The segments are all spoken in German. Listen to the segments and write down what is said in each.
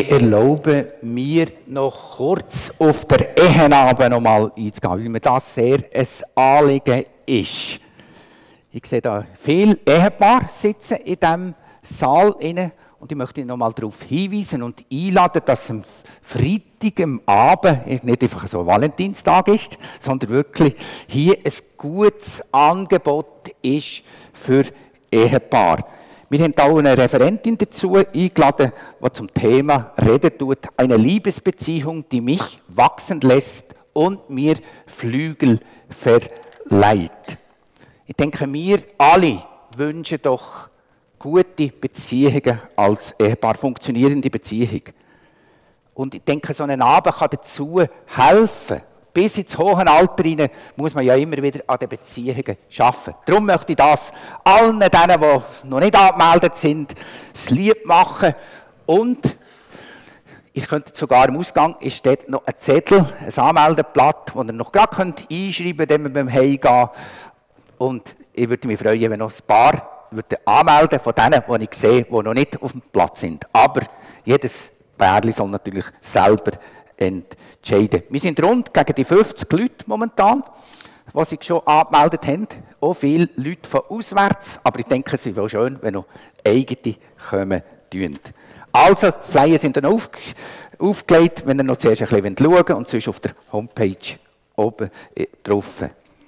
Ich erlaube mir noch kurz auf der Eheabend noch mal einzugehen, weil mir das sehr ein Anliegen ist. Ich sehe da viele Ehepaare sitzen in diesem Saal inne und ich möchte noch mal darauf hinweisen und einladen, dass am Freitag am Abend nicht einfach so ein Valentinstag ist, sondern wirklich hier ein gutes Angebot ist für Ehepaare. Wir haben auch eine Referentin dazu eingeladen, die zum Thema reden tut. Eine Liebesbeziehung, die mich wachsen lässt und mir Flügel verleiht. Ich denke, wir alle wünschen doch gute Beziehungen als Ehepaar, funktionierende Beziehungen. Und ich denke, so ein Abend kann dazu helfen. Bis ins hohe Alter hinein muss man ja immer wieder an den Beziehungen arbeiten. Darum möchte ich das allen denen, die noch nicht angemeldet sind, das Lieb machen. Und ich könnte sogar im Ausgang, ist dort noch ein Zettel, ein Anmeldeblatt, das ihr noch gerade einschreiben könnt, wenn wir beim Heimgehen. Und ich würde mich freuen, wenn noch ein paar anmelden von denen, die ich sehe, die noch nicht auf dem Platz sind. Aber jedes Pärchen soll natürlich selber entscheiden. Wir sind rund gegen die 50 Leute momentan, die sich schon angemeldet haben. Auch viele Leute von auswärts, aber ich denke, es ist auch schön, wenn noch eigene kommen. Also, Flyer sind dann aufgelegt, wenn ihr noch zuerst ein bisschen schauen wollt und sonst auf der Homepage oben drauf.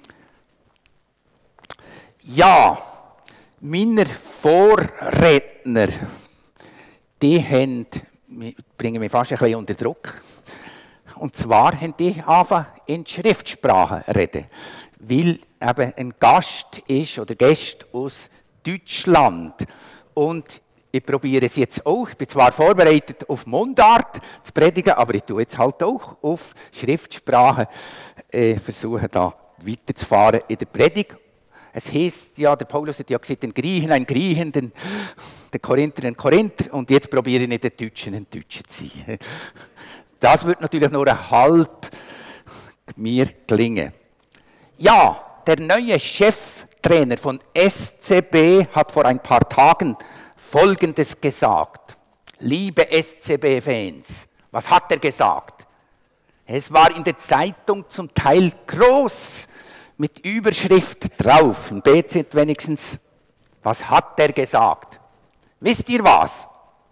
Ja, meine Vorredner, die bringen mich fast ein bisschen unter Druck. Und zwar haben die angefangen, in Schriftsprache zu reden. Weil eben ein Gast ist oder Gäste aus Deutschland. Und ich probiere es jetzt auch. Ich bin zwar vorbereitet auf Mundart zu predigen, aber ich tue jetzt halt auch auf Schriftsprache versuche da weiterzufahren in der Predigt. Es heisst ja, der Paulus hat ja gesagt, den Griechen ein Griechen, den Korinther ein Korinther. Und jetzt probiere ich nicht den Deutschen ein Deutscher zu sein. Das wird natürlich nur halb mir gelingen. Ja, der neue Cheftrainer von SCB hat vor ein paar Tagen Folgendes gesagt. Liebe SCB-Fans, was hat er gesagt? Es war in der Zeitung zum Teil groß mit Überschrift drauf. Im BZ wenigstens. Was hat er gesagt? Wisst ihr was?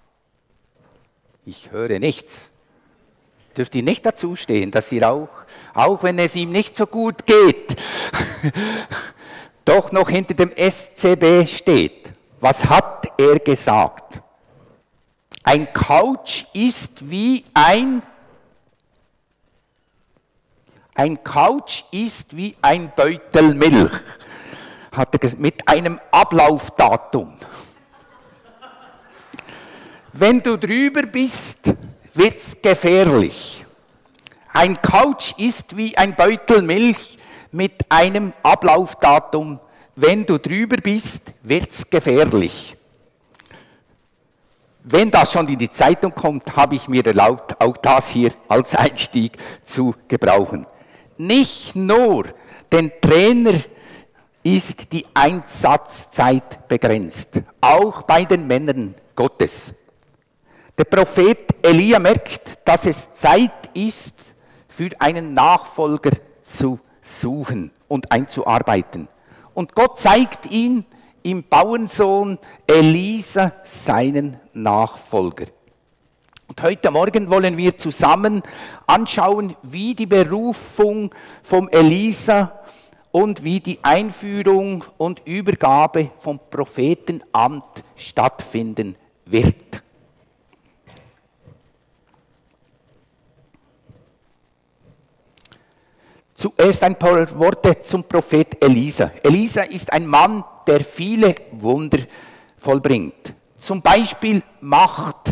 Ich höre nichts. Dürft ihr nicht dazu stehen, dass ihr auch wenn es ihm nicht so gut geht, doch noch hinter dem SCB steht. Was hat er gesagt? Ein Couch ist wie ein Beutel Milch, hat er gesagt, mit einem Ablaufdatum. Wenn du drüber bist, wird's gefährlich. Ein Couch ist wie ein Beutel Milch mit einem Ablaufdatum. Wenn du drüber bist, wird's gefährlich. Wenn das schon in die Zeitung kommt, habe ich mir erlaubt, auch das hier als Einstieg zu gebrauchen. Nicht nur den Trainer ist die Einsatzzeit begrenzt, auch bei den Männern Gottes. Der Prophet Elia merkt, dass es Zeit ist, für einen Nachfolger zu suchen und einzuarbeiten. Und Gott zeigt ihn im Bauernsohn Elisa seinen Nachfolger. Und heute Morgen wollen wir zusammen anschauen, wie die Berufung vom Elisa und wie die Einführung und Übergabe vom Prophetenamt stattfinden wird. Zuerst ein paar Worte zum Prophet Elisa. Elisa ist ein Mann, der viele Wunder vollbringt. Zum Beispiel macht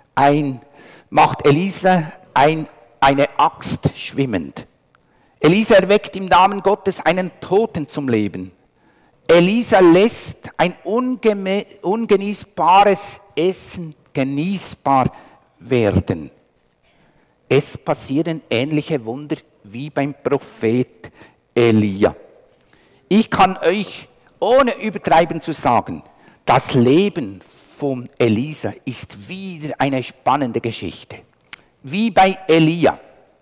Elisa eine Axt schwimmend. Elisa erweckt im Namen Gottes einen Toten zum Leben. Elisa lässt ein ungenießbares Essen genießbar werden. Es passieren ähnliche Wunder wie beim Prophet Elia. Ich kann euch, ohne übertreiben zu sagen, das Leben von Elisa ist wieder eine spannende Geschichte. Wie bei Elia.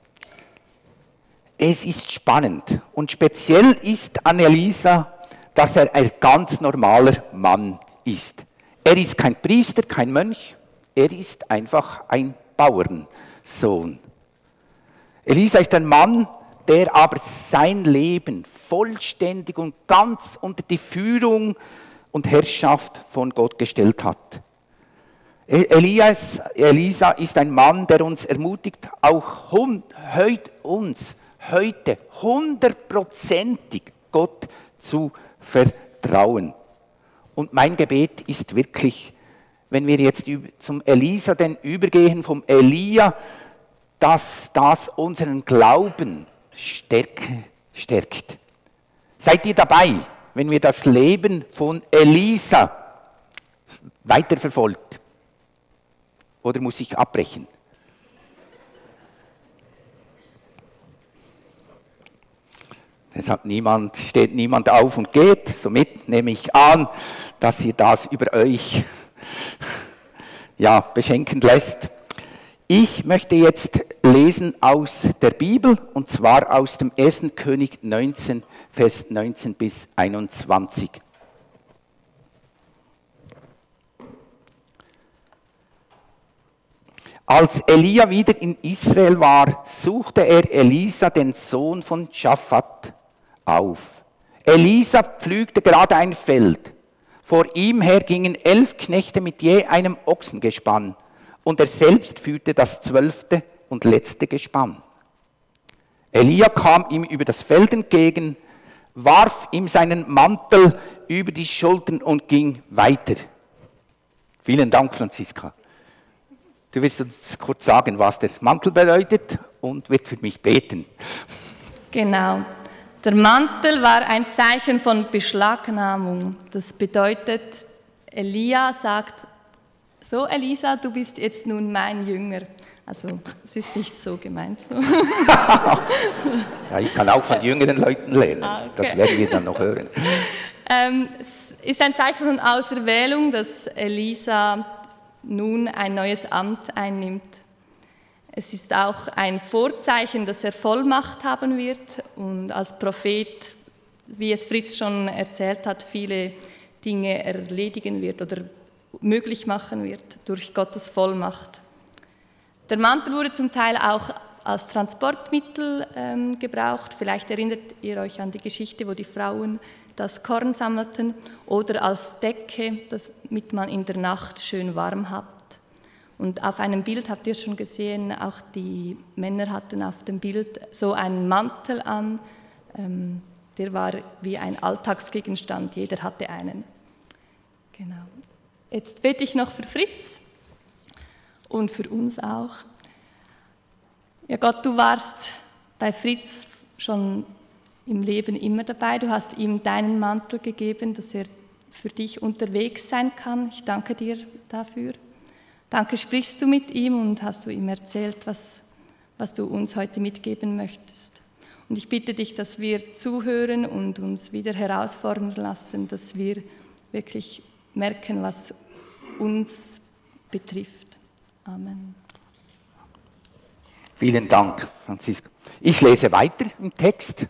Es ist spannend und speziell ist an Elisa, dass er ein ganz normaler Mann ist. Er ist kein Priester, kein Mönch, er ist einfach ein Bauernsohn. Elisa ist ein Mann, der aber sein Leben vollständig und ganz unter die Führung und Herrschaft von Gott gestellt hat. Elisa ist ein Mann, der uns ermutigt, auch heute 100%ig Gott zu vertrauen. Und mein Gebet ist wirklich, wenn wir jetzt zum Elisa denn übergehen, vom Elia, dass das unseren Glauben stärkt. Seid ihr dabei, wenn wir das Leben von Elisa weiterverfolgt? Oder muss ich abbrechen? Deshalb steht niemand auf und geht. Somit nehme ich an, dass ihr das über euch beschenken lässt. Ich möchte jetzt lesen aus der Bibel, und zwar aus dem 1. König 19, Vers 19 bis 21. Als Elia wieder in Israel war, suchte er Elisa, den Sohn von Schaphat, auf. Elisa pflügte gerade ein Feld. Vor ihm her gingen 11 Knechte mit je einem Ochsengespann, und er selbst führte das 12. und letzte Gespann. Elia kam ihm über das Feld entgegen, warf ihm seinen Mantel über die Schultern und ging weiter. Vielen Dank, Franziska. Du wirst uns kurz sagen, was der Mantel bedeutet und wird für mich beten. Genau. Der Mantel war ein Zeichen von Beschlagnahmung. Das bedeutet, Elia sagt, so Elisa, du bist jetzt nun mein Jünger. Also es ist nicht so gemeint. So. Ja, ich kann auch von jüngeren Leuten lernen. Okay. Das werden wir dann noch hören. Es ist ein Zeichen von Auserwählung, dass Elisa nun ein neues Amt einnimmt. Es ist auch ein Vorzeichen, dass er Vollmacht haben wird und als Prophet, wie es Fritz schon erzählt hat, viele Dinge erledigen wird oder möglich machen wird durch Gottes Vollmacht. Der Mantel wurde zum Teil auch als Transportmittel gebraucht. Vielleicht erinnert ihr euch an die Geschichte, wo die Frauen das Korn sammelten, oder als Decke, damit man in der Nacht schön warm hat. Und auf einem Bild habt ihr schon gesehen, auch die Männer hatten auf dem Bild so einen Mantel an, der war wie ein Alltagsgegenstand, jeder hatte einen. Genau. Jetzt bete ich noch für Fritz und für uns auch. Ja Gott, du warst bei Fritz schon im Leben immer dabei. Du hast ihm deinen Mantel gegeben, dass er für dich unterwegs sein kann. Ich danke dir dafür. Danke, sprichst du mit ihm und hast du ihm erzählt, was du uns heute mitgeben möchtest. Und ich bitte dich, dass wir zuhören und uns wieder herausfordern lassen, dass wir wirklich merken, was uns betrifft. Amen. Vielen Dank, Franziska. Ich lese weiter im Text.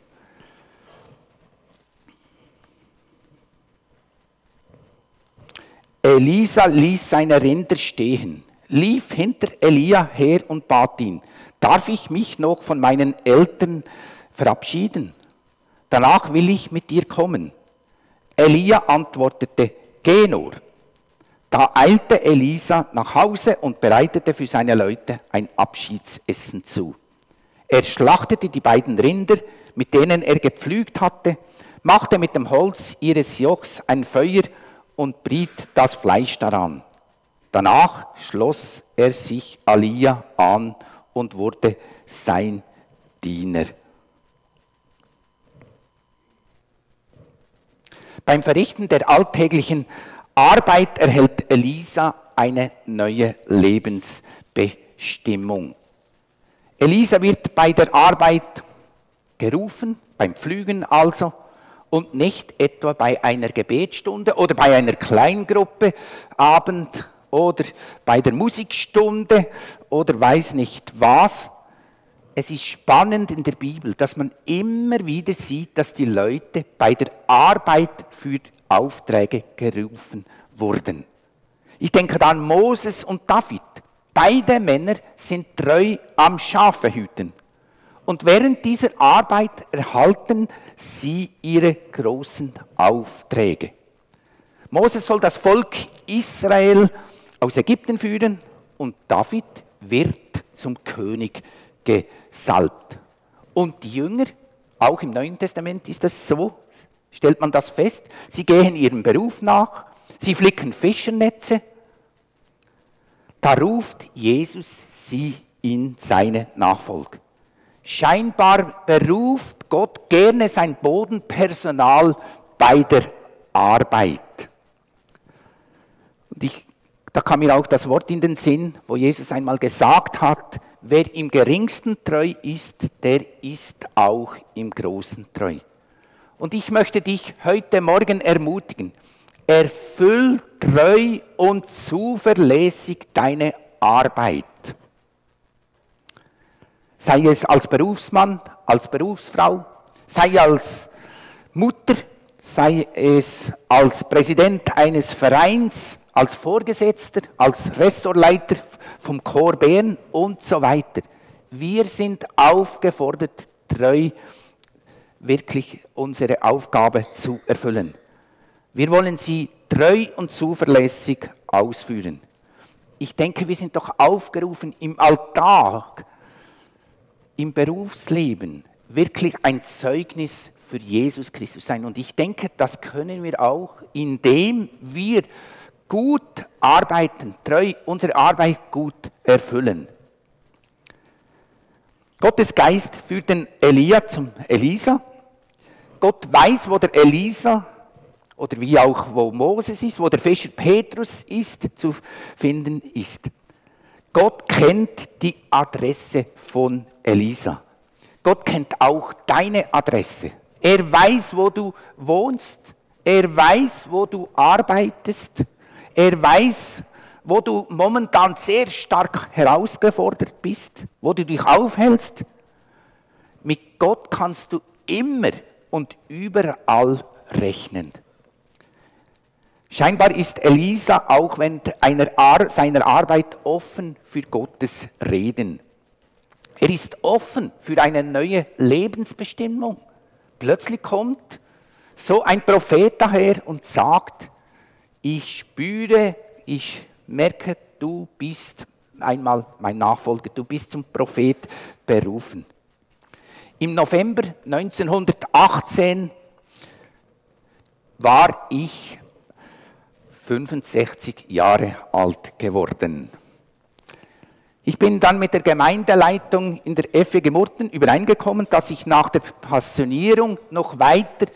Elisa ließ seine Rinder stehen, lief hinter Elia her und bat ihn, darf ich mich noch von meinen Eltern verabschieden? Danach will ich mit dir kommen. Elia antwortete, geh nur. Da eilte Elisa nach Hause und bereitete für seine Leute ein Abschiedsessen zu. Er schlachtete die beiden Rinder, mit denen er gepflügt hatte, machte mit dem Holz ihres Jochs ein Feuer und briet das Fleisch daran. Danach schloss er sich Elia an und wurde sein Diener. Beim Verrichten der alltäglichen Arbeit erhält Elisa eine neue Lebensbestimmung. Elisa wird bei der Arbeit gerufen, beim Pflügen also, und nicht etwa bei einer Gebetsstunde oder bei einer Kleingruppe Abend oder bei der Musikstunde oder weiß nicht was. Es ist spannend in der Bibel, dass man immer wieder sieht, dass die Leute bei der Arbeit für Aufträge gerufen wurden. Ich denke an Moses und David. Beide Männer sind treu am Schafehüten. Und während dieser Arbeit erhalten sie ihre großen Aufträge. Moses soll das Volk Israel aus Ägypten führen und David wird zum König gesalbt. Und die Jünger, auch im Neuen Testament ist das so, stellt man das fest, sie gehen ihrem Beruf nach, sie flicken Fischernetze. Da ruft Jesus sie in seine Nachfolge. Scheinbar beruft Gott gerne sein Bodenpersonal bei der Arbeit. Und da kam mir auch das Wort in den Sinn, wo Jesus einmal gesagt hat, wer im Geringsten treu ist, der ist auch im Großen treu. Und ich möchte dich heute Morgen ermutigen, erfüll treu und zuverlässig deine Arbeit. Sei es als Berufsmann, als Berufsfrau, sei als Mutter, sei es als Präsident eines Vereins, als Vorgesetzter, als Ressortleiter vom Chor Bern und so weiter. Wir sind aufgefordert, treu wirklich unsere Aufgabe zu erfüllen. Wir wollen sie treu und zuverlässig ausführen. Ich denke, wir sind doch aufgerufen, im Alltag, im Berufsleben wirklich ein Zeugnis für Jesus Christus sein. Und ich denke, das können wir auch, indem wir gut arbeiten, treu unsere Arbeit gut erfüllen. Gottes Geist führt den Elia zum Elisa. Gott weiß, wo der Elisa oder wie auch wo Moses ist, wo der Fischer Petrus ist, zu finden ist. Gott kennt die Adresse von Elisa. Gott kennt auch deine Adresse. Er weiß, wo du wohnst. Er weiß, wo du arbeitest. Er weiß, wo du momentan sehr stark herausgefordert bist, wo du dich aufhältst. Mit Gott kannst du immer und überall rechnen. Scheinbar ist Elisa auch während seiner Arbeit offen für Gottes Reden. Er ist offen für eine neue Lebensbestimmung. Plötzlich kommt so ein Prophet daher und sagt, ich spüre, ich merke, du bist einmal mein Nachfolger, du bist zum Prophet berufen. Im November 1918 war ich 65 Jahre alt geworden. Ich bin dann mit der Gemeindeleitung in der FEG Murten übereingekommen, dass ich nach der Pensionierung noch weiter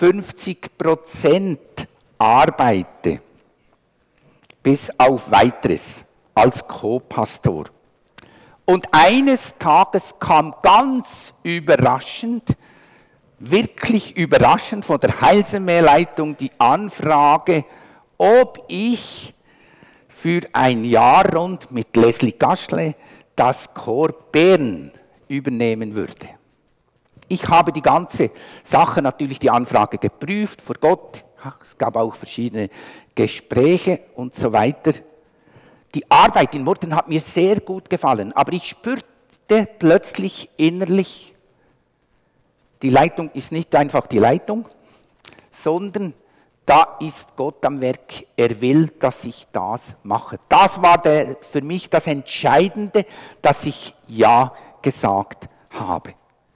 50% arbeite, bis auf weiteres, als Co-Pastor. Und eines Tages kam ganz überraschend, wirklich überraschend von der Heilsarmee-Leitung die Anfrage, ob ich für ein Jahr rund mit Leslie Gaschle das Chor Bern übernehmen würde. Ich habe die ganze Sache, natürlich die Anfrage geprüft vor Gott. Es gab auch verschiedene Gespräche und so weiter. Die Arbeit in Murten hat mir sehr gut gefallen, aber ich spürte plötzlich innerlich, die Leitung ist nicht einfach die Leitung, sondern da ist Gott am Werk. Er will, dass ich das mache. Das war für mich das Entscheidende, dass ich Ja gesagt habe.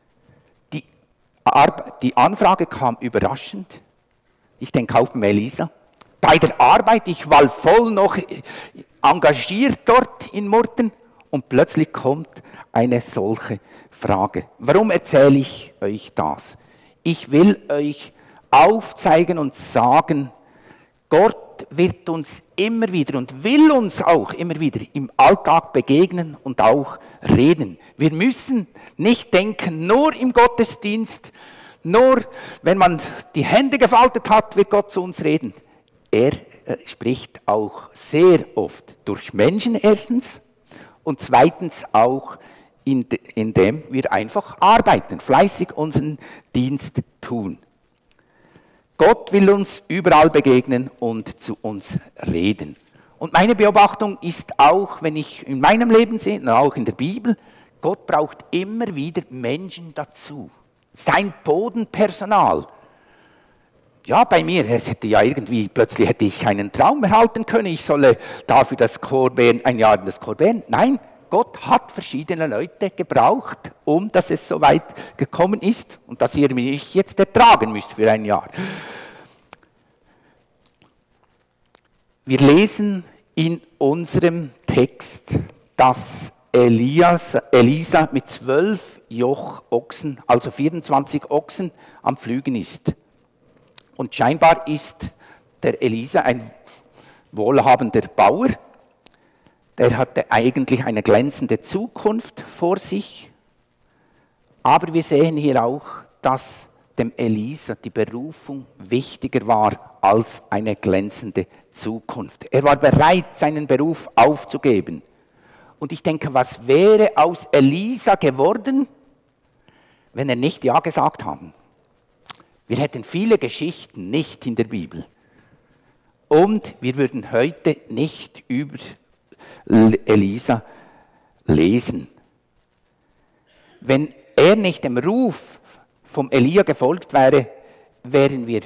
Die Anfrage kam überraschend. Ich denke auch bei Elisa. Bei der Arbeit, ich war voll noch engagiert dort in Murten und plötzlich kommt eine solche Frage. Warum erzähle ich euch das? Ich will euch aufzeigen und sagen, Gott wird uns immer wieder und will uns auch immer wieder im Alltag begegnen und auch reden. Wir müssen nicht denken, nur im Gottesdienst, Nur wenn man die Hände gefaltet hat, wird Gott zu uns reden. Er spricht auch sehr oft durch Menschen erstens und zweitens auch indem wir einfach arbeiten, fleißig unseren Dienst tun. Gott will uns überall begegnen und zu uns reden. Und meine Beobachtung ist auch, wenn ich in meinem Leben sehe, und auch in der Bibel, Gott braucht immer wieder Menschen dazu. Sein Bodenpersonal. Ja, bei mir, plötzlich hätte ich einen Traum erhalten können, ich solle dafür ein Jahr in das Korbän. Nein, Gott hat verschiedene Leute gebraucht, dass es so weit gekommen ist und dass ihr mich jetzt ertragen müsst für ein Jahr. Wir lesen in unserem Text, dass Elisa mit 12 Jochochsen, also 24 Ochsen, am Pflügen ist. Und scheinbar ist der Elisa ein wohlhabender Bauer. Der hatte eigentlich eine glänzende Zukunft vor sich. Aber wir sehen hier auch, dass dem Elisa die Berufung wichtiger war als eine glänzende Zukunft. Er war bereit, seinen Beruf aufzugeben. Und ich denke, was wäre aus Elisa geworden, wenn er nicht Ja gesagt haben? Wir hätten viele Geschichten nicht in der Bibel. Und wir würden heute nicht über Elisa lesen. Wenn er nicht dem Ruf vom Elia gefolgt wäre, würden wir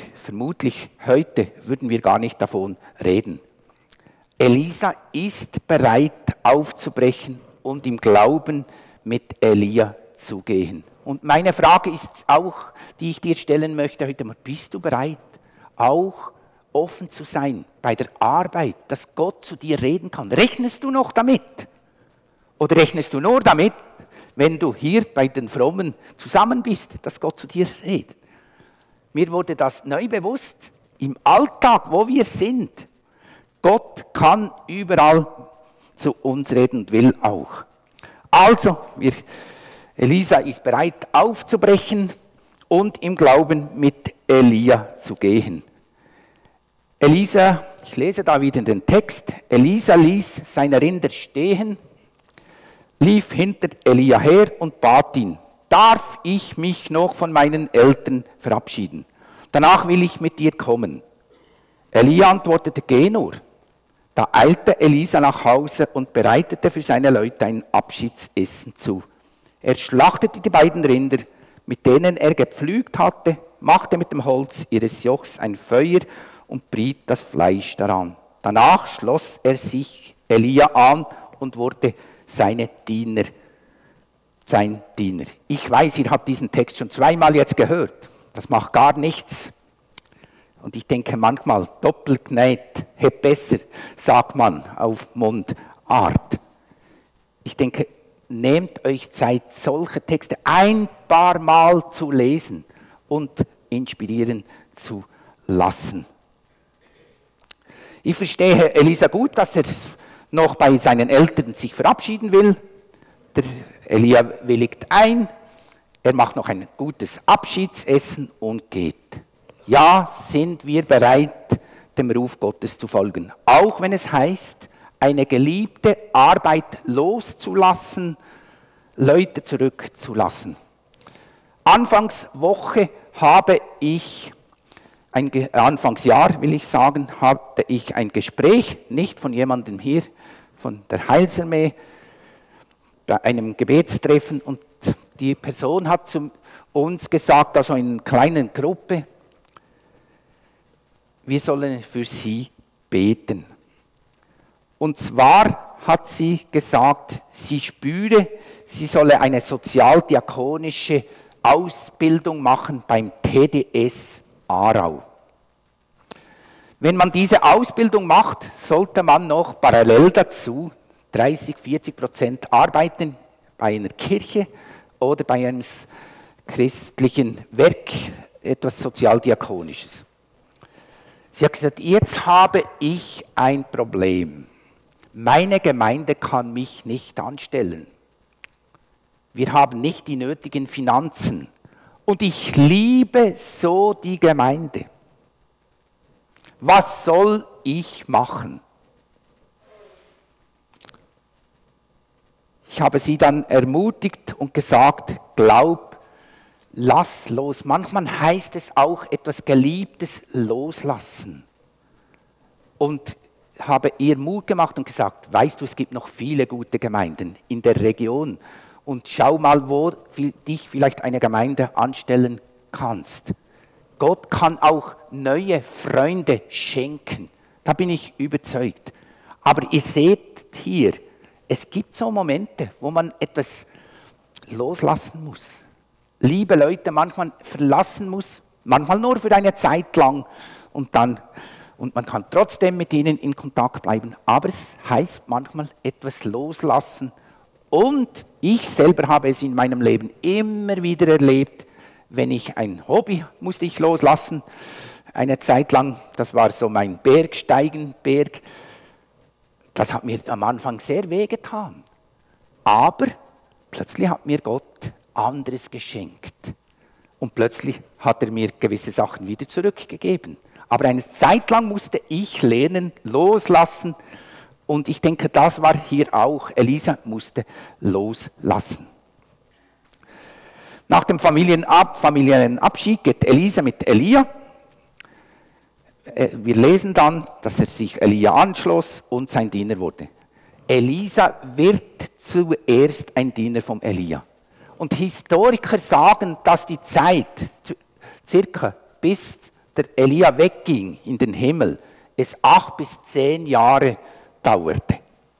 gar nicht davon reden. Elisa ist bereit aufzubrechen und im Glauben mit Elia zu gehen. Und meine Frage ist auch, die ich dir stellen möchte heute mal, bist du bereit, auch offen zu sein bei der Arbeit, dass Gott zu dir reden kann? Rechnest du noch damit? Oder rechnest du nur damit, wenn du hier bei den Frommen zusammen bist, dass Gott zu dir redet? Mir wurde das neu bewusst, im Alltag, wo wir sind. Gott kann überall zu uns reden und will auch. Also, Elisa ist bereit aufzubrechen und im Glauben mit Elia zu gehen. Elisa, ich lese da wieder den Text, Elisa ließ seine Rinder stehen, lief hinter Elia her und bat ihn, darf ich mich noch von meinen Eltern verabschieden? Danach will ich mit dir kommen. Elia antwortete, geh nur. Da eilte Elisa nach Hause und bereitete für seine Leute ein Abschiedsessen zu. Er schlachtete die beiden Rinder, mit denen er gepflügt hatte, machte mit dem Holz ihres Jochs ein Feuer und briet das Fleisch daran. Danach schloss er sich Elia an und wurde sein Diener. Ich weiß, ihr habt diesen Text schon zweimal jetzt gehört. Das macht gar nichts. Und ich denke manchmal, doppelt genäht, hätte besser, sagt man auf Mundart. Ich denke, nehmt euch Zeit, solche Texte ein paar Mal zu lesen und inspirieren zu lassen. Ich verstehe Elisa gut, dass er noch bei seinen Eltern sich verabschieden will. Der Elia willigt ein, er macht noch ein gutes Abschiedsessen und geht. Ja, sind wir bereit, dem Ruf Gottes zu folgen, auch wenn es heißt, eine geliebte Arbeit loszulassen, Leute zurückzulassen. Anfangsjahr hatte ich ein Gespräch, nicht von jemandem hier, von der Heilsarmee, bei einem Gebetstreffen, und die Person hat zu uns gesagt, also in einer kleinen Gruppe, wir sollen für sie beten. Und zwar hat sie gesagt, sie spüre, sie solle eine sozialdiakonische Ausbildung machen beim TDS Aarau. Wenn man diese Ausbildung macht, sollte man noch parallel dazu 30-40% arbeiten bei einer Kirche oder bei einem christlichen Werk, etwas Sozialdiakonisches. Sie hat gesagt, jetzt habe ich ein Problem. Meine Gemeinde kann mich nicht anstellen. Wir haben nicht die nötigen Finanzen, Und ich liebe so die Gemeinde. Was soll ich machen? Ich habe sie dann ermutigt und gesagt, glaub, lass los. Manchmal heißt es auch etwas Geliebtes loslassen. Und habe ihr Mut gemacht und gesagt, weißt du, es gibt noch viele gute Gemeinden in der Region. Und schau mal, wo dich vielleicht eine Gemeinde anstellen kannst. Gott kann auch neue Freunde schenken. Da bin ich überzeugt. Aber ihr seht hier, es gibt so Momente, wo man etwas loslassen muss. Liebe Leute manchmal verlassen muss, manchmal nur für eine Zeit lang und man kann trotzdem mit ihnen in Kontakt bleiben. Aber es heißt manchmal etwas loslassen. Und ich selber habe es in meinem Leben immer wieder erlebt, wenn ich ein Hobby musste ich loslassen, eine Zeit lang, das war so mein Bergsteigen. Das hat mir am Anfang sehr wehgetan. Aber plötzlich hat mir Gott anderes geschenkt. Und plötzlich hat er mir gewisse Sachen wieder zurückgegeben. Aber eine Zeit lang musste ich lernen, loslassen. Und ich denke, das war hier auch. Elisa musste loslassen. Nach dem Familienabschied geht Elisa mit Elia. Wir lesen dann, dass er sich Elia anschloss und sein Diener wurde. Elisa wird zuerst ein Diener von Elia. Und Historiker sagen, dass die Zeit, circa bis der Elia wegging in den Himmel, es 8 bis 10 Jahre dauerte.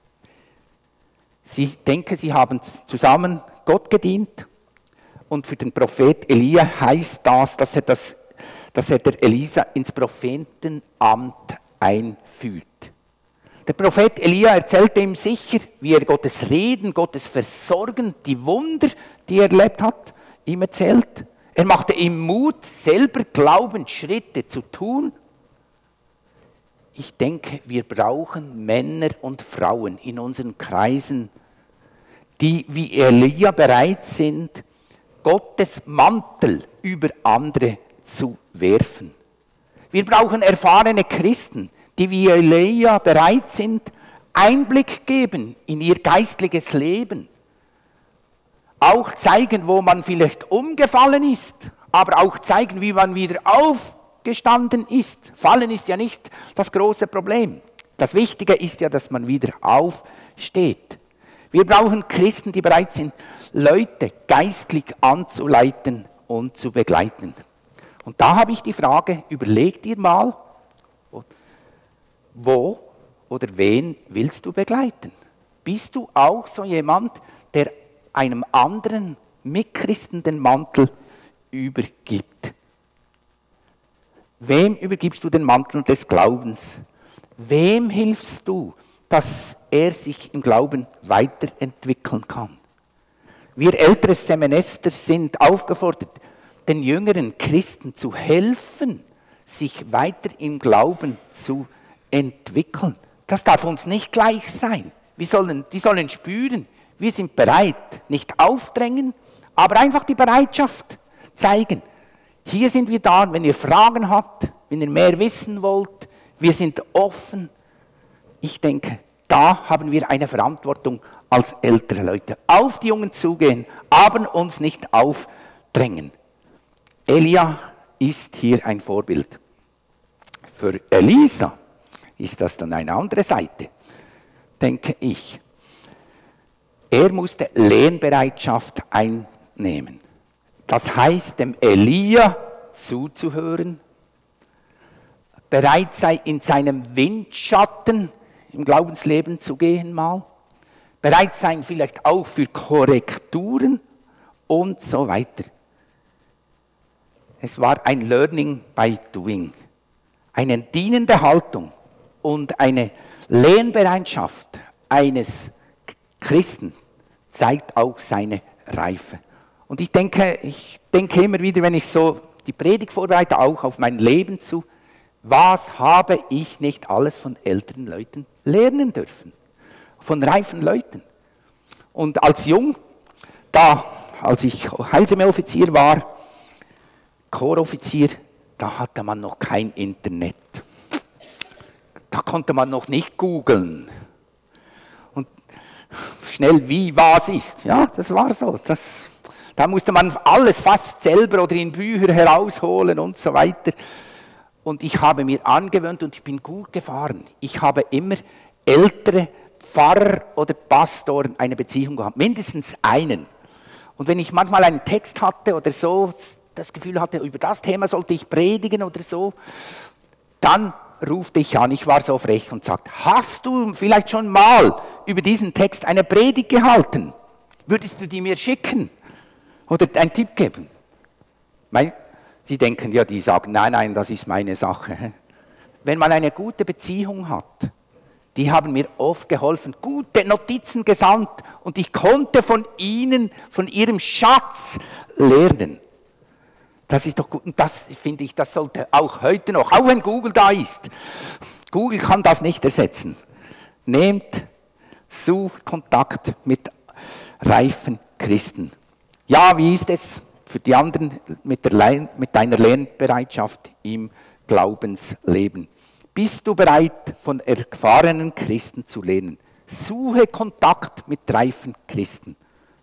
Sie haben zusammen Gott gedient. Und für den Prophet Elia heißt das, dass er der Elisa ins Prophetenamt einführt. Der Prophet Elia erzählte ihm sicher, wie er Gottes Reden, Gottes Versorgen, die Wunder, die er erlebt hat, ihm erzählt. Er machte ihm Mut, selber Glaubensschritte zu tun. Ich denke, wir brauchen Männer und Frauen in unseren Kreisen, die wie Elia bereit sind, Gottes Mantel über andere zu werfen. Wir brauchen erfahrene Christen, die wie Elia bereit sind, Einblick geben in ihr geistliches Leben. Auch zeigen, wo man vielleicht umgefallen ist, aber auch zeigen, wie man wieder aufgestanden ist. Fallen ist ja nicht das große Problem. Das Wichtige ist ja, dass man wieder aufsteht. Wir brauchen Christen, die bereit sind, Leute geistlich anzuleiten und zu begleiten. Und da habe ich die Frage, überleg dir mal, wo oder wen willst du begleiten? Bist du auch so jemand, der einem anderen Mitchristen den Mantel übergibt? Wem übergibst du den Mantel des Glaubens? Wem hilfst du, dass er sich im Glauben weiterentwickeln kann? Wir ältere Semester sind aufgefordert, den jüngeren Christen zu helfen, sich weiter im Glauben zu entwickeln. Das darf uns nicht gleich sein. Die sollen spüren, wir sind bereit, nicht aufdrängen, aber einfach die Bereitschaft zeigen. Hier sind wir da, wenn ihr Fragen habt, wenn ihr mehr wissen wollt, wir sind offen. Ich denke, da haben wir eine Verantwortung als ältere Leute. Auf die Jungen zugehen, aber uns nicht aufdrängen. Elia ist hier ein Vorbild. Für Elisa ist das dann eine andere Seite, denke ich. Er musste Lernbereitschaft einnehmen. Das heißt, dem Elia zuzuhören, bereit sei, in seinem Windschatten im Glaubensleben zu gehen mal, bereit sein vielleicht auch für Korrekturen und so weiter. Es war ein Learning by Doing, eine dienende Haltung und eine Lernbereitschaft eines Christen zeigt auch seine Reife. Und ich denke immer wieder, wenn ich so die Predigt vorbereite, auch auf mein Leben zu, was habe ich nicht alles von älteren Leuten lernen dürfen? Von reifen Leuten. Und als ich Heilsarmee-Offizier war, Korpsoffizier, da hatte man noch kein Internet. Da konnte man noch nicht googeln. Und schnell wie was ist. Ja, das war so. Da musste man alles fast selber oder in Bücher herausholen und so weiter. Und ich habe mir angewöhnt und ich bin gut gefahren. Ich habe immer ältere Pfarrer oder Pastoren eine Beziehung gehabt, mindestens einen. Und wenn ich manchmal einen Text hatte oder so, das Gefühl hatte, über das Thema sollte ich predigen oder so, dann rufte ich an, ich war so frech und sagte, hast du vielleicht schon mal über diesen Text eine Predigt gehalten? Würdest du die mir schicken oder einen Tipp geben? Sie denken, ja, die sagen, nein, das ist meine Sache. Wenn man eine gute Beziehung hat, die haben mir oft geholfen, gute Notizen gesandt und ich konnte von ihnen, von ihrem Schatz lernen. Das ist doch gut und das finde ich, das sollte auch heute noch, auch wenn Google da ist. Google kann das nicht ersetzen. Sucht Kontakt mit reifen Christen. Ja, wie ist es für die anderen mit deiner Lernbereitschaft im Glaubensleben? Bist du bereit, von erfahrenen Christen zu lernen? Suche Kontakt mit reifen Christen.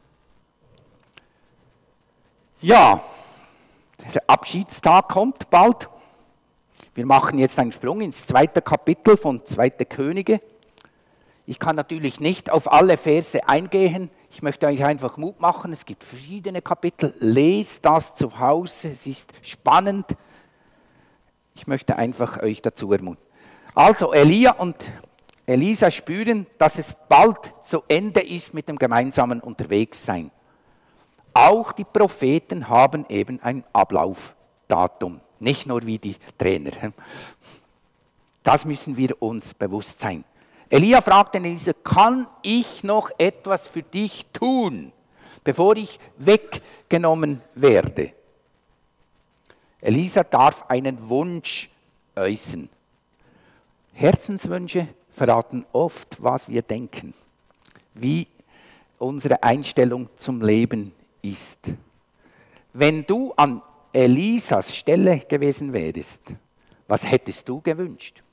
Ja, der Abschiedstag kommt bald. Wir machen jetzt einen Sprung ins 2. Kapitel von 2. Könige. Ich kann natürlich nicht auf alle Verse eingehen. Ich möchte euch einfach Mut machen. Es gibt verschiedene Kapitel. Lest das zu Hause. Es ist spannend. Ich möchte einfach euch dazu ermutigen. Also Elia und Elisa spüren, dass es bald zu Ende ist mit dem gemeinsamen Unterwegssein. Auch die Propheten haben eben ein Ablaufdatum, nicht nur wie die Trainer. Das müssen wir uns bewusst sein. Elia fragt den Elisa, kann ich noch etwas für dich tun, bevor ich weggenommen werde? Elisa darf einen Wunsch äußern. Herzenswünsche verraten oft, was wir denken, wie unsere Einstellung zum Leben ist. Wenn du an Elisas Stelle gewesen wärst, was hättest du gewünscht?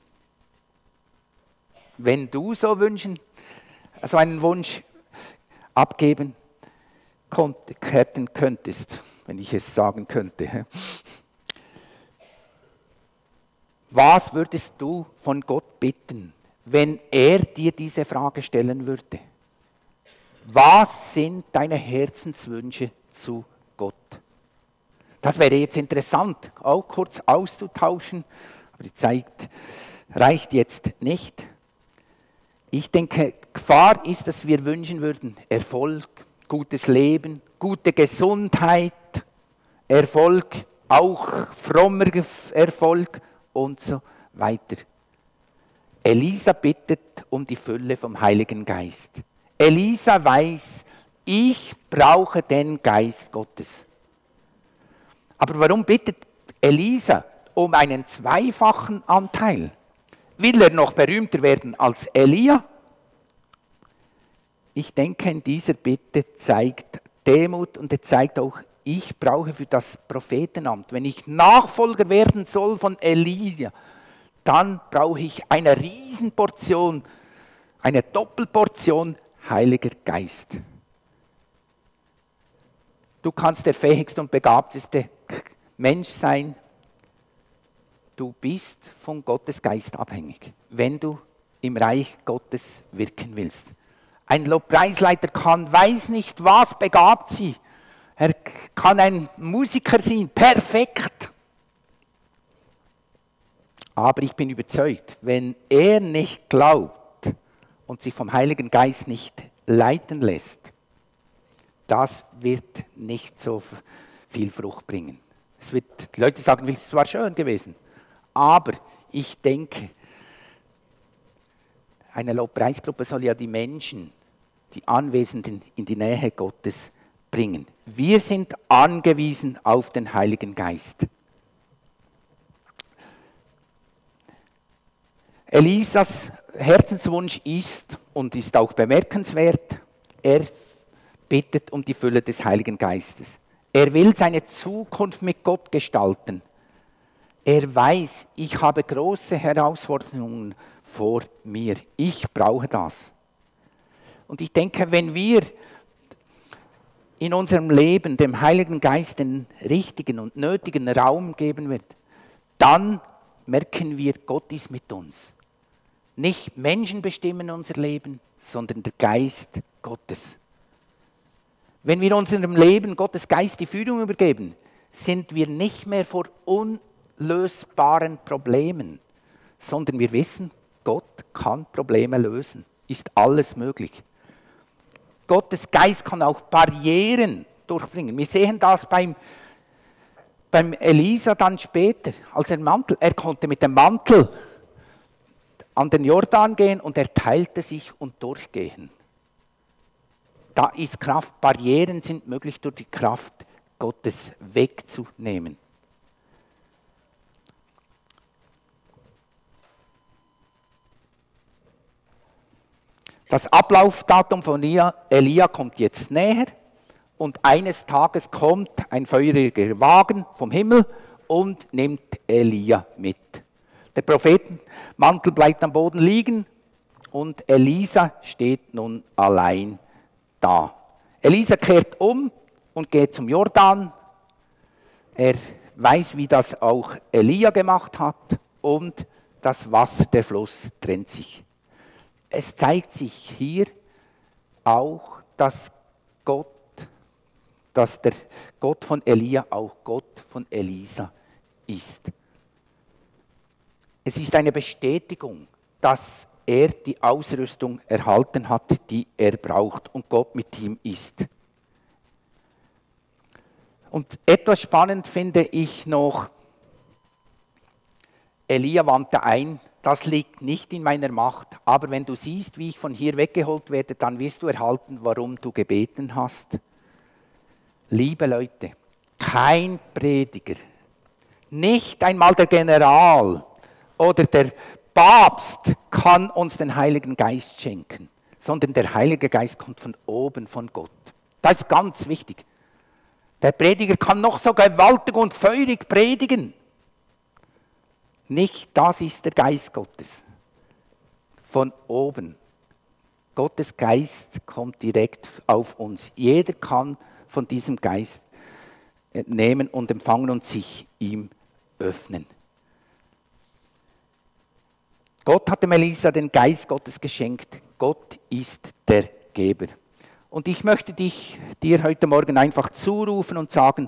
Wenn du so einen Wunsch abgeben könntest, wenn ich es sagen könnte, was würdest du von Gott bitten, wenn er dir diese Frage stellen würde? Was sind deine Herzenswünsche zu Gott? Das wäre jetzt interessant, auch kurz auszutauschen, aber die Zeit reicht jetzt nicht. Ich denke, Gefahr ist, dass wir wünschen würden, Erfolg, gutes Leben, gute Gesundheit, Erfolg, auch frommer Erfolg und so weiter. Elisa bittet um die Fülle vom Heiligen Geist. Elisa weiß, ich brauche den Geist Gottes. Aber warum bittet Elisa um einen zweifachen Anteil? Will er noch berühmter werden als Elia? Ich denke, in dieser Bitte zeigt Demut und er zeigt auch, ich brauche für das Prophetenamt, wenn ich Nachfolger werden soll von Elia, dann brauche ich eine Riesenportion, eine Doppelportion Heiliger Geist. Du kannst der fähigste und begabteste Mensch sein. Du bist von Gottes Geist abhängig, wenn du im Reich Gottes wirken willst. Ein Lobpreisleiter weiß nicht, was begabt sie. Er kann ein Musiker sein, perfekt. Aber ich bin überzeugt, wenn er nicht glaubt und sich vom Heiligen Geist nicht leiten lässt, das wird nicht so viel Frucht bringen. Die Leute sagen, es war schön gewesen. Aber ich denke, eine Lobpreisgruppe soll ja die Menschen, die Anwesenden in die Nähe Gottes bringen. Wir sind angewiesen auf den Heiligen Geist. Elisas Herzenswunsch ist und ist auch bemerkenswert, er bittet um die Fülle des Heiligen Geistes. Er will seine Zukunft mit Gott gestalten. Er weiß, ich habe große Herausforderungen vor mir. Ich brauche das. Und ich denke, wenn wir in unserem Leben dem Heiligen Geist den richtigen und nötigen Raum geben wird, dann merken wir, Gott ist mit uns. Nicht Menschen bestimmen unser Leben, sondern der Geist Gottes. Wenn wir unserem Leben Gottes Geist die Führung übergeben, sind wir nicht mehr vor unlösbaren Problemen, sondern wir wissen, Gott kann Probleme lösen, ist alles möglich. Gottes Geist kann auch Barrieren durchbringen. Wir sehen das beim Elisa dann später, als er konnte mit dem Mantel an den Jordan gehen und er teilte sich und durchgehen. Da ist Kraft, Barrieren sind möglich durch die Kraft Gottes wegzunehmen. Das Ablaufdatum von Elia kommt jetzt näher und eines Tages kommt ein feuriger Wagen vom Himmel und nimmt Elia mit. Der Prophetenmantel bleibt am Boden liegen und Elisa steht nun allein da. Elisa kehrt um und geht zum Jordan. Er weiß, wie das auch Elia gemacht hat und das Wasser, der Fluss trennt sich. Es zeigt sich hier auch, dass der Gott von Elia auch Gott von Elisa ist. Es ist eine Bestätigung, dass er die Ausrüstung erhalten hat, die er braucht und Gott mit ihm ist. Und etwas spannend finde ich noch, Elia wandte ein, das liegt nicht in meiner Macht, aber wenn du siehst, wie ich von hier weggeholt werde, dann wirst du erhalten, warum du gebeten hast. Liebe Leute, kein Prediger, nicht einmal der General oder der Papst kann uns den Heiligen Geist schenken, sondern der Heilige Geist kommt von oben, von Gott. Das ist ganz wichtig. Der Prediger kann noch so gewaltig und feurig predigen. Nicht, das ist der Geist Gottes. Von oben. Gottes Geist kommt direkt auf uns. Jeder kann von diesem Geist nehmen und empfangen und sich ihm öffnen. Gott hat dem Elisa den Geist Gottes geschenkt. Gott ist der Geber. Und ich möchte dir heute Morgen einfach zurufen und sagen,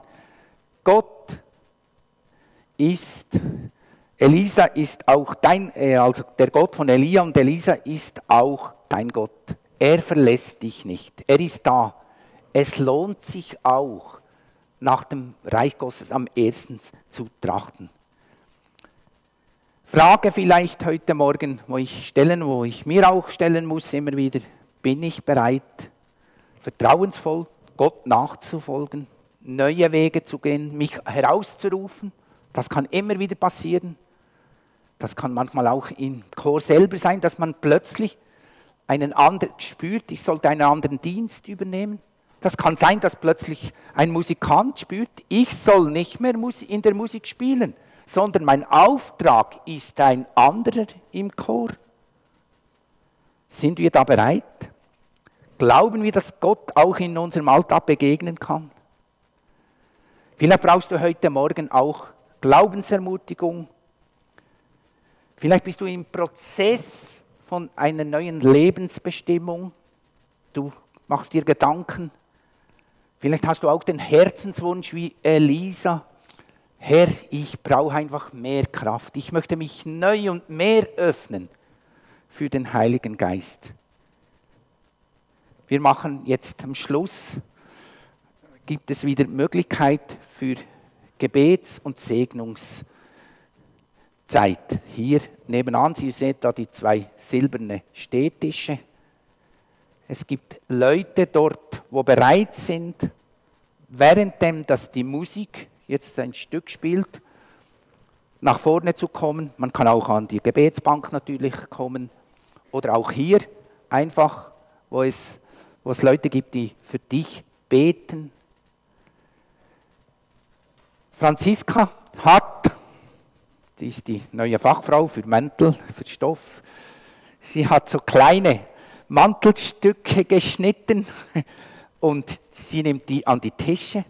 Elisa ist auch also der Gott von Elia und Elisa ist auch dein Gott. Er verlässt dich nicht. Er ist da. Es lohnt sich auch, nach dem Reich Gottes am ersten zu trachten. Frage vielleicht heute Morgen, wo ich mir auch stellen muss immer wieder, bin ich bereit, vertrauensvoll Gott nachzufolgen, neue Wege zu gehen, mich herauszurufen? Das kann immer wieder passieren. Das kann manchmal auch im Chor selber sein, dass man plötzlich einen anderen spürt, ich sollte einen anderen Dienst übernehmen. Das kann sein, dass plötzlich ein Musikant spürt, ich soll nicht mehr in der Musik spielen, sondern mein Auftrag ist ein anderer im Chor. Sind wir da bereit? Glauben wir, dass Gott auch in unserem Alltag begegnen kann? Vielleicht brauchst du heute Morgen auch Glaubensermutigung. Vielleicht bist du im Prozess von einer neuen Lebensbestimmung. Du machst dir Gedanken. Vielleicht hast du auch den Herzenswunsch wie Elisa. Herr, ich brauche einfach mehr Kraft. Ich möchte mich neu und mehr öffnen für den Heiligen Geist. Wir machen jetzt am Schluss, gibt es wieder Möglichkeit für Gebets- und Segnungszeit. Hier nebenan, Sie sehen da die 2 silberne Stehtische. Es gibt Leute dort, wo bereit sind, währenddem dass die Musik jetzt ein Stück spielt, nach vorne zu kommen. Man kann auch an die Gebetsbank natürlich kommen oder auch hier einfach, wo es Leute gibt, die für dich beten. Franziska Hart, die ist die neue Fachfrau für Mäntel, für Stoff. Sie hat so kleine Mantelstücke geschnitten und sie nimmt die an die Tische.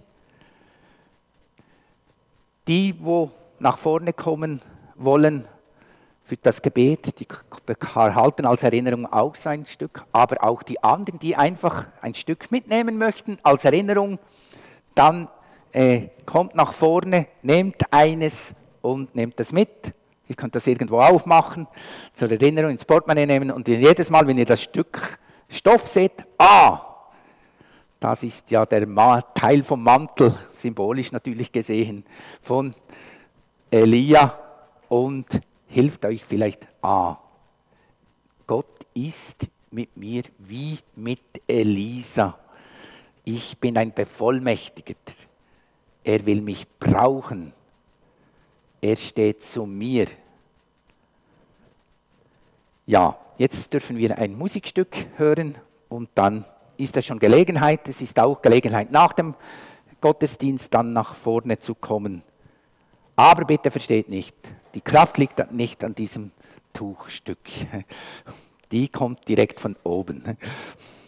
Die, wo nach vorne kommen wollen für das Gebet, die erhalten als Erinnerung auch so ein Stück, aber auch die anderen, die einfach ein Stück mitnehmen möchten als Erinnerung, dann kommt nach vorne, nehmt eines und nehmt das mit. Ihr könnt das irgendwo aufmachen, zur Erinnerung ins Portemonnaie nehmen und jedes Mal, wenn ihr das Stück Stoff seht, das ist ja der Teil vom Mantel, symbolisch natürlich gesehen, von Elia und hilft euch vielleicht, Gott ist mit mir wie mit Elisa. Ich bin ein Bevollmächtigter. Er will mich brauchen. Er steht zu mir. Ja, jetzt dürfen wir ein Musikstück hören und dann ist es schon Gelegenheit. Es ist auch Gelegenheit, nach dem Gottesdienst dann nach vorne zu kommen. Aber bitte versteht nicht, die Kraft liegt nicht an diesem Tuchstück. Die kommt direkt von oben.